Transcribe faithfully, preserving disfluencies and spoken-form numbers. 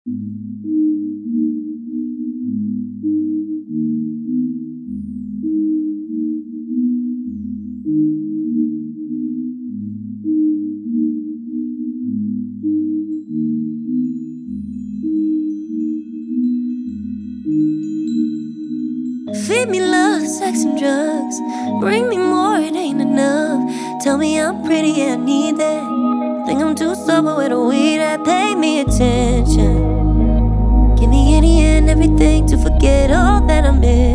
Feed me love, sex and drugs. Bring me more, it ain't enough. Tell me I'm pretty, yeah, I need that. Think I'm too sober with a weed that. Pay me attention. Give me any and everything to forget all that I miss.